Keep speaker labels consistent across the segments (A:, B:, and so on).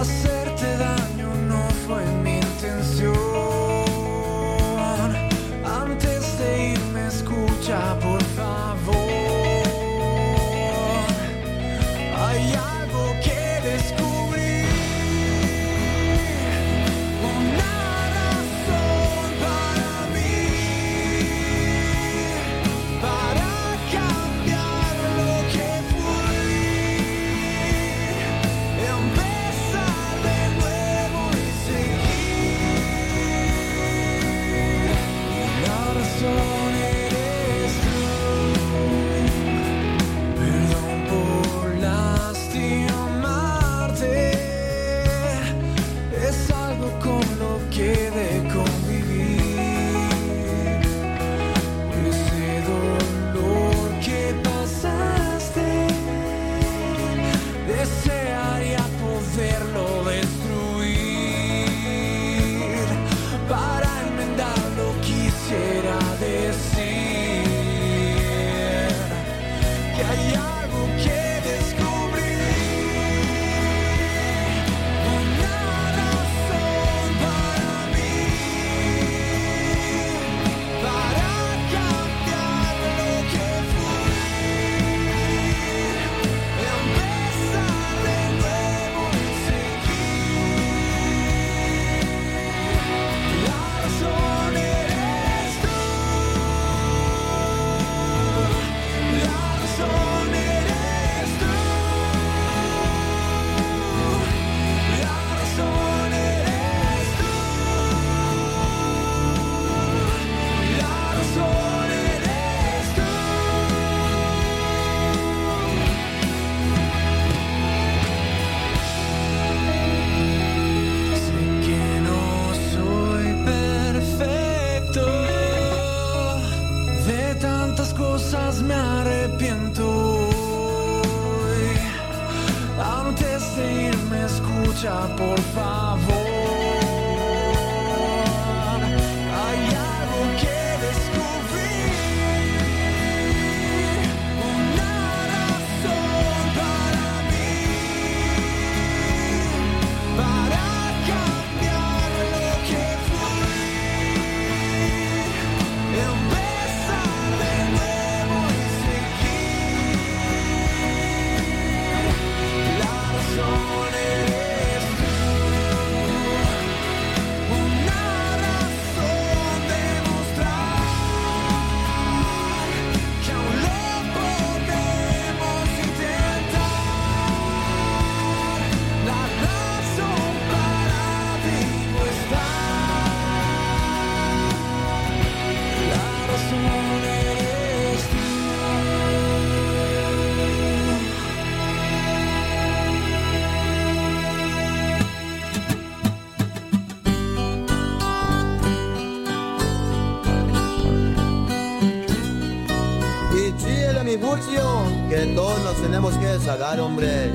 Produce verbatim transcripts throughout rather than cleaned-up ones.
A: hacerte daño no fue mi intención. Antes de irme, escucha por favor. Hay algo que descubrir, una razón para mí, para cambiar lo que fui, empezar de nuevo y seguir. La razón eres tú. Perdón por lastimarte, es algo con lo que de convivir. Ese dolor que pasaste, desearía poderlo destruir. Para enmendarlo quisiera decir que hay algo que descubrir, una razón para mí, para cambiar lo que fui, empezar de nuevo y seguir. La razón eres tú. La razón eres tú. La razón eres tú. La razón eres tú. Sé que no soy perfecto, de tantas cosas me arrepiento. Antes de irme, escucha por favor. Hay algo que descubrir, una razón para mí, para cambiar lo que fui, empezar de nuevo y seguir. La razón eres tú. Una razón de mostrar que aún lo podemos intentar. La razón para vivo estar. La razón eres tú.
B: Y chile mi Furcio, que todos nos tenemos que sacar, hombre.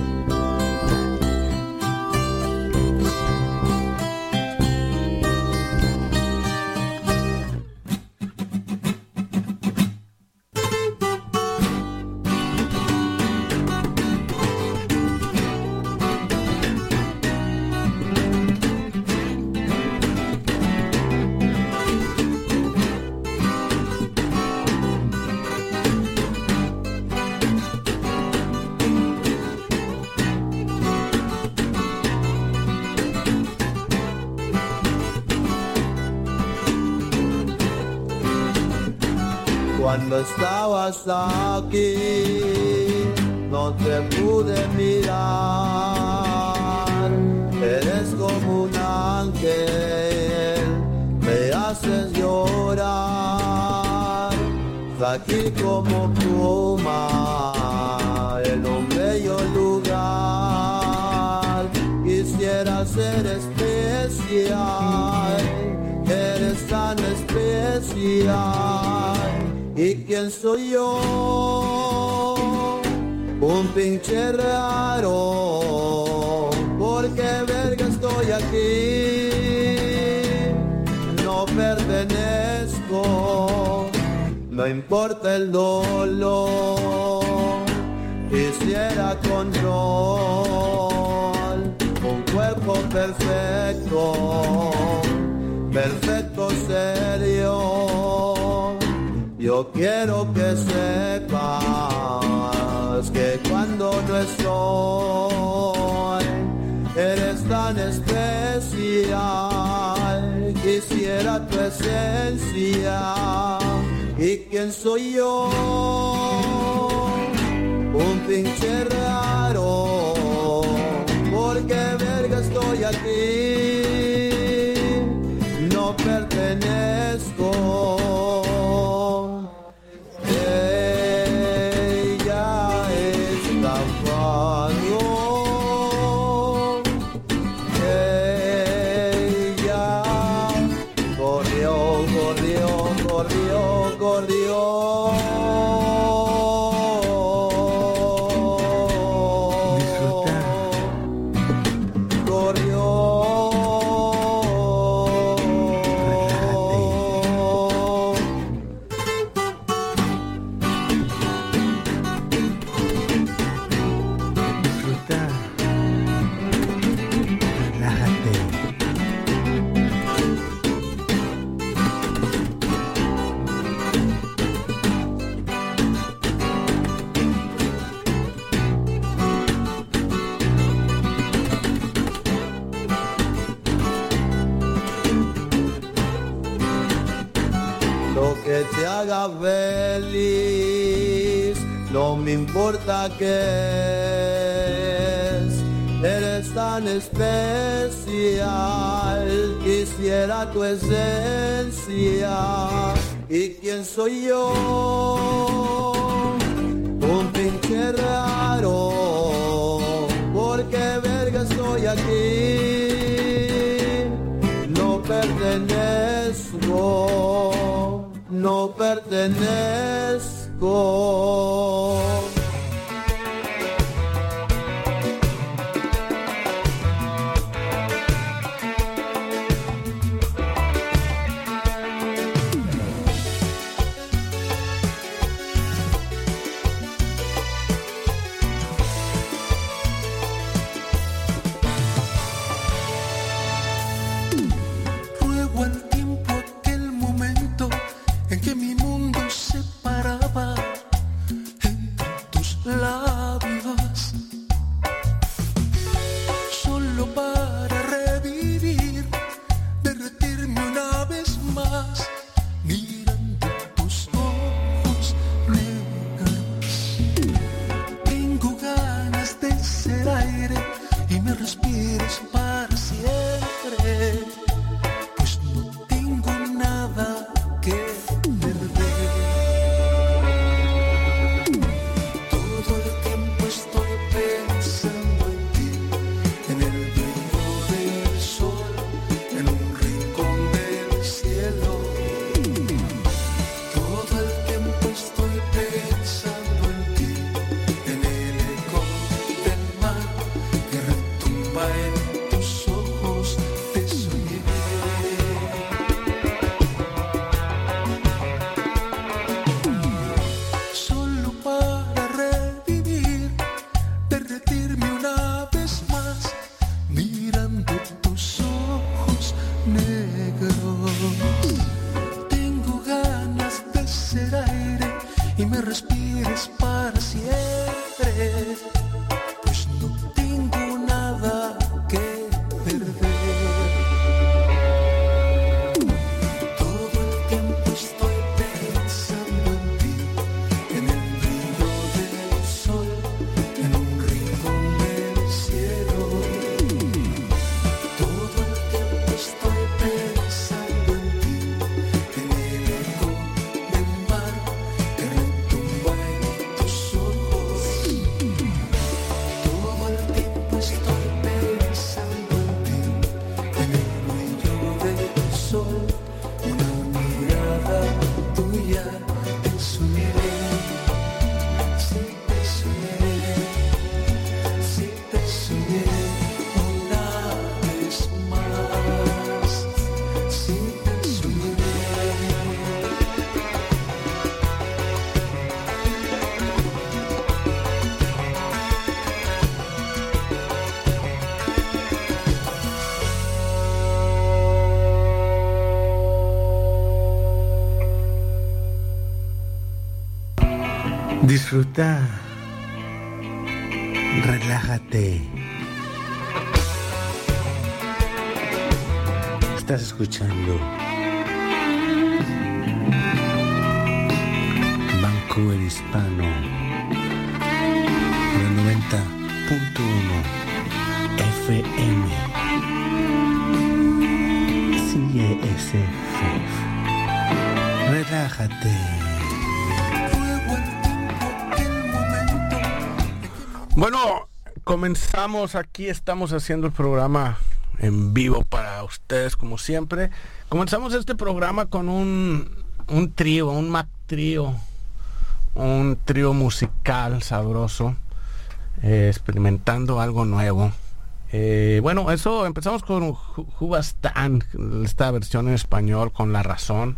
B: Cuando estabas aquí, no te pude mirar. Eres como un ángel, me haces llorar. Aquí como pluma, en un bello lugar. Quisiera ser especial, eres tan especial. ¿Y quién soy yo? Un pinche raro. ¿Por qué verga estoy aquí? No pertenezco. No importa el dolor, quisiera control, un cuerpo perfecto, perfecto serio. Yo quiero que sepas que cuando no estoy, eres tan especial. Quisiera tu esencia. ¿Y quién soy yo? Un pinche raro. ¿Por qué verga estoy aquí? No pertenezco. Te haga feliz, no me importa qué es, eres tan especial, quisiera tu esencia. ¿Y quién soy yo? Un pinche raro, ¿por qué verga estoy aquí? No pertenezco. No pertenezco.
C: En tus ojos te soy. Disfruta, relájate. Estás escuchando Vancouver Hispano por el noventa punto uno F M C S F. Relájate.
D: Bueno, comenzamos aquí, estamos haciendo el programa en vivo para ustedes como siempre. Comenzamos este programa con un, un trío, un Mac trío, un trío musical sabroso, eh, experimentando algo nuevo. Eh, bueno, eso empezamos con Who Stand, esta versión en español con La Razón.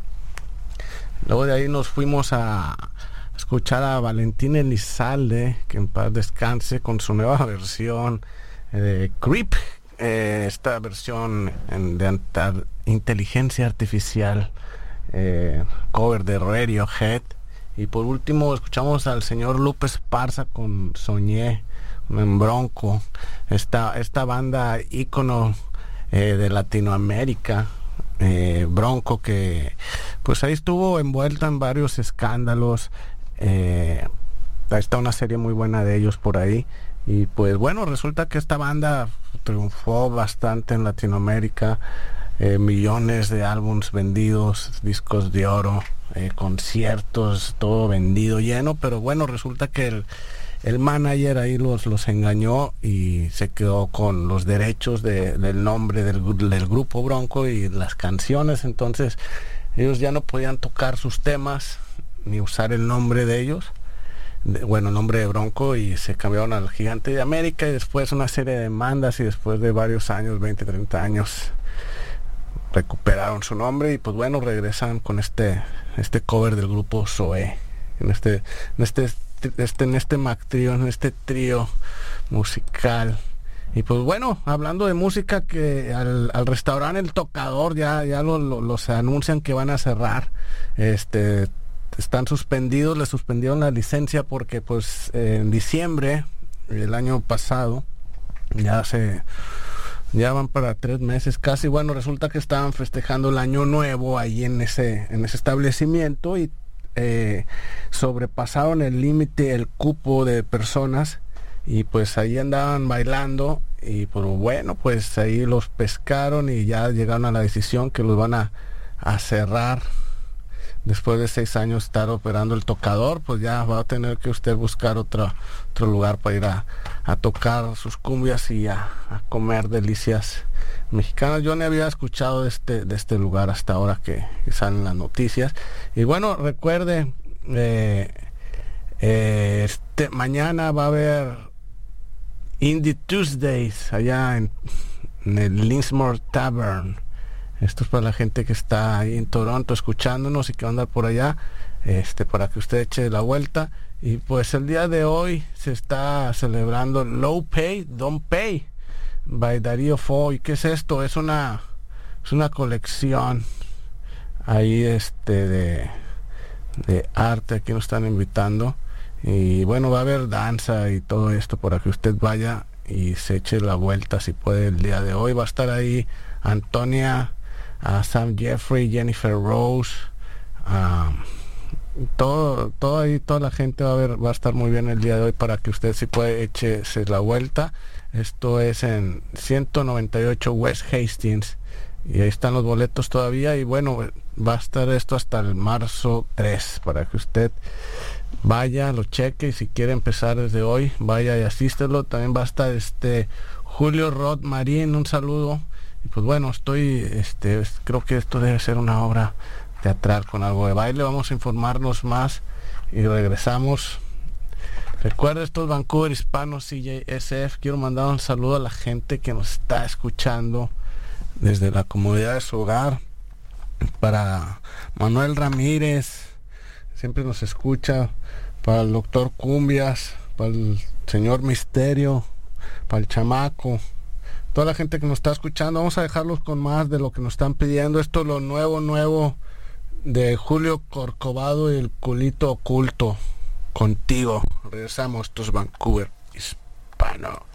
D: Luego de ahí nos fuimos a escuchar a Valentín Elizalde, que en paz descanse, con su nueva versión eh, de Creep, eh, esta versión en, de anta- inteligencia artificial, eh, cover de Radiohead. Y por último escuchamos al señor Lupe Esparza con Soñé en Bronco, esta, esta banda ícono eh, de Latinoamérica. Eh, Bronco, que pues ahí estuvo envuelta en varios escándalos. Eh, ahí está una serie muy buena de ellos por ahí. Y pues bueno, resulta que esta banda triunfó bastante en Latinoamérica. Eh, millones de álbumes vendidos, discos de oro, eh, conciertos, todo vendido, lleno. Pero bueno, resulta que el, el manager ahí los, los engañó y se quedó con los derechos de, del nombre del, del grupo Bronco y las canciones. Entonces ellos ya no podían tocar sus temas ni usar el nombre de ellos, de, bueno, el nombre de Bronco, y se cambiaron al Gigante de América. Y después una serie de demandas, y después de varios años, veinte, treinta años, recuperaron su nombre. Y pues bueno, regresan con este este cover del grupo Zoé, en este en este este en este Mac trío, en este trío musical. Y pues bueno, hablando de música, que al, al restaurante El Tocador ya ya lo, lo, los anuncian que van a cerrar. Este están suspendidos, les suspendieron la licencia porque pues eh, en diciembre el año pasado, ya se ya van para tres meses casi. Bueno, resulta que estaban festejando el año nuevo ahí en ese en ese establecimiento y eh, sobrepasaron el límite, el cupo de personas, y pues ahí andaban bailando. Y pues bueno, pues ahí los pescaron y ya llegaron a la decisión que los van a, a cerrar. Después de seis años estar operando El Tocador, pues ya va a tener que usted buscar otro, otro lugar para ir a, a tocar sus cumbias y a, a comer delicias mexicanas. Yo no había escuchado de este, de este lugar hasta ahora que, que salen las noticias. Y bueno, recuerde, eh, eh, este, mañana va a haber Indie Tuesdays allá en, en el Linsmore Tavern. Esto es para la gente que está ahí en Toronto escuchándonos y que va a andar por allá, este, para que usted eche la vuelta. Y pues el día de hoy se está celebrando Low Pay, Don't Pay, by Darío Fo. ¿Y qué es esto? Es una, es una colección ahí este de, de arte. Aquí nos están invitando. Y bueno, va a haber danza y todo esto para que usted vaya y se eche la vuelta si puede el día de hoy. Va a estar ahí Antonia, a Sam Jeffrey, Jennifer Rose, um, todo, todo ahí, toda la gente va a ver, va a estar muy bien el día de hoy para que usted si puede échese la vuelta. Esto es en ciento noventa y ocho West Hastings y ahí están los boletos todavía. Y bueno, va a estar esto hasta el marzo tres para que usted vaya, lo cheque, y si quiere empezar desde hoy, vaya y asístelo. También va a estar este Julio Rod Marín, un saludo. Y pues bueno, estoy, este, creo que esto debe ser una obra teatral con algo de baile. Vamos a informarnos más y regresamos. Recuerda, estos Vancouver Hispanos C J S F. Quiero mandar un saludo a la gente que nos está escuchando desde la comodidad de su hogar. Para Manuel Ramírez, siempre nos escucha. Para el doctor Cumbias, para el señor Misterio, para el chamaco, toda la gente que nos está escuchando. Vamos a dejarlos con más de lo que nos están pidiendo. Esto es lo nuevo, nuevo de Julio Corcovado y el Culito Oculto. contigo. Regresamos, estos Vancouver Hispano.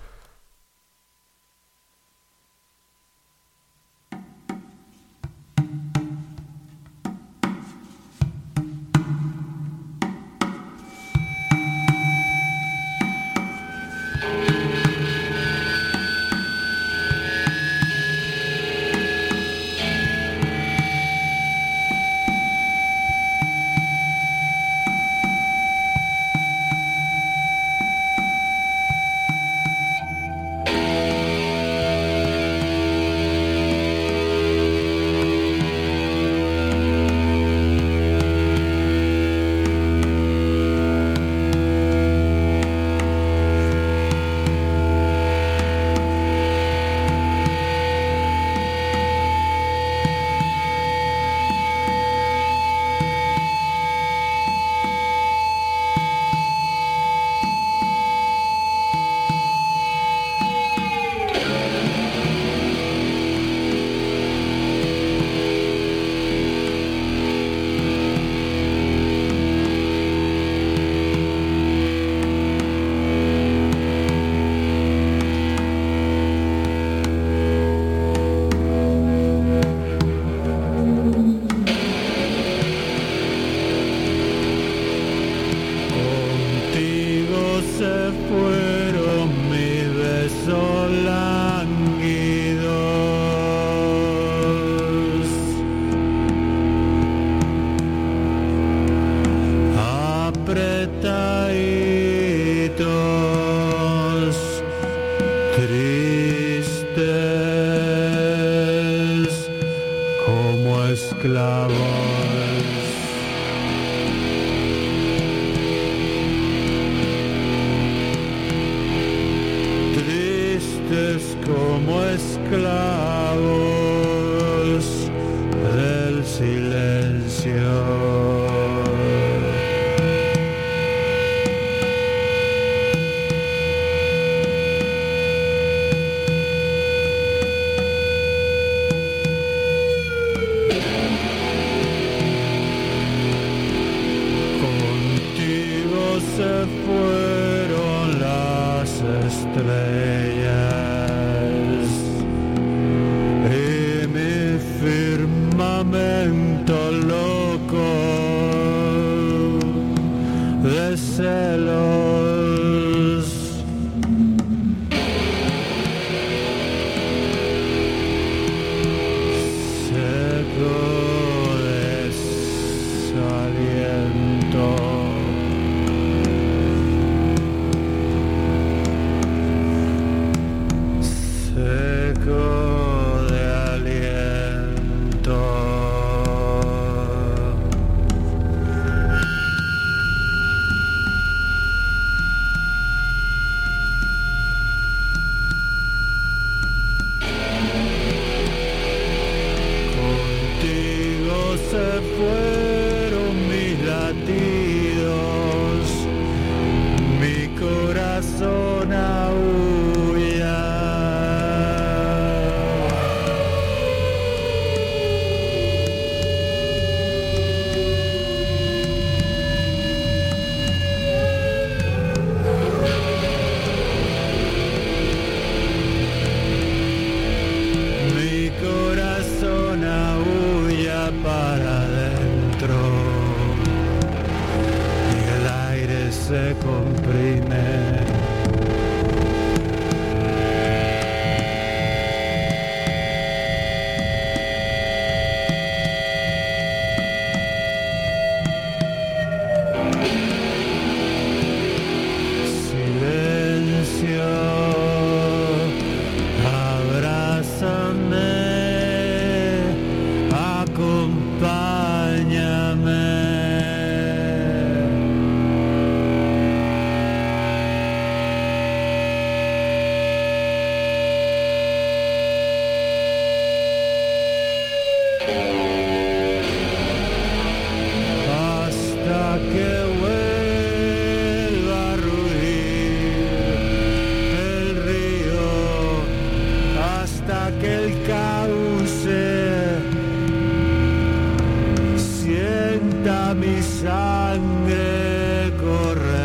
A: Mi sangre corre.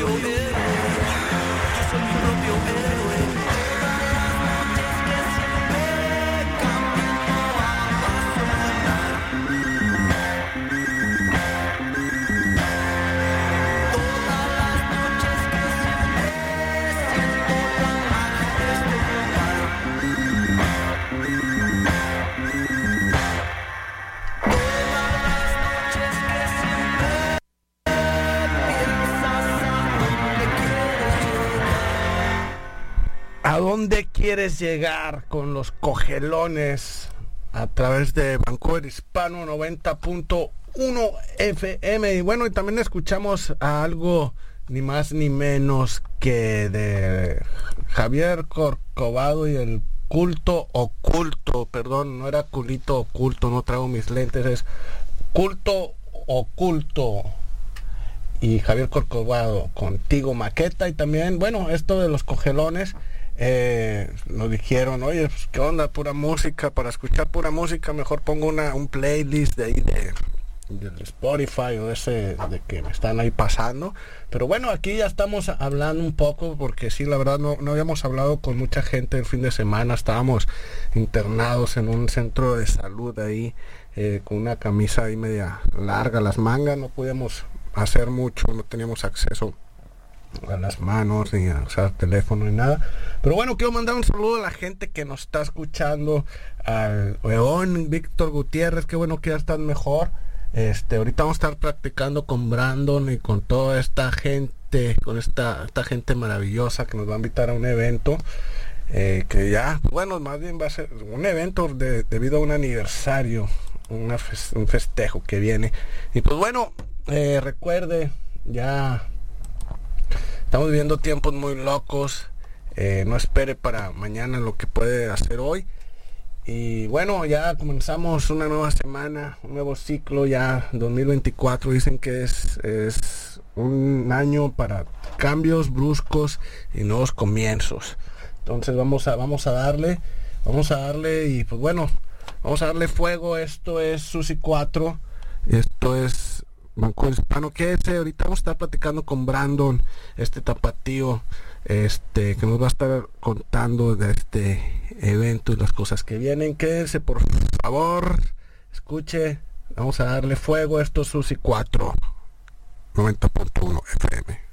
A: propio héroe. Yo soy mi propio héroe. Todas las noches que siempre camino a sonar. Todas las noches que siempre siento la magia de este lugar. Todas las noches que siempre piensas a dónde quieres llegar.
D: ¿A dónde quieres llegar con los cogelones? A través de Vancouver Hispano noventa punto uno F M. Y bueno, y también escuchamos a algo ni más ni menos que de Javier Corcovado y el culto oculto. Perdón, no era culito oculto, no traigo mis lentes, es culto oculto. Y Javier Corcovado, Contigo Maqueta. Y también, bueno, esto de los cogelones, eh, nos dijeron, oye, pues, ¿qué onda? Pura música, para escuchar pura música, mejor pongo una un playlist de ahí de, de Spotify o ese de que me están ahí pasando. Pero bueno, aquí ya estamos hablando un poco, porque sí, la verdad, no, no habíamos hablado con mucha gente el fin de semana. Estábamos internados en un centro de salud ahí, eh, con una camisa ahí media larga, las mangas, no podíamos hacer mucho, no teníamos acceso a las manos ni a usar teléfono ni nada. Pero bueno, quiero mandar un saludo a la gente que nos está escuchando, al León, Víctor Gutiérrez, qué bueno que ya están mejor. Este, ahorita vamos a estar practicando con Brandon y con toda esta gente, con esta, esta gente maravillosa que nos va a invitar a un evento, eh, que ya, bueno, más bien va a ser un evento de, debido a un aniversario, una fes, un festejo que viene. Y pues bueno, eh, recuerde, ya estamos viviendo tiempos muy locos. Eh, no espere para mañana lo que puede hacer hoy. Y bueno, ya comenzamos una nueva semana, un nuevo ciclo, ya dos mil veinticuatro. Dicen que es, es un año para cambios bruscos y nuevos comienzos. Entonces vamos a, vamos a darle, vamos a darle y pues bueno, vamos a darle fuego. Esto es Susi cuatro, esto es Vancouver Hispano. Que ese, ahorita vamos a estar platicando con Brandon, este tapatío, este que nos va a estar contando de este evento y las cosas que vienen. Quédense, por favor, escuche, vamos a darle fuego. Esto es Susi cuatro noventa punto uno F M.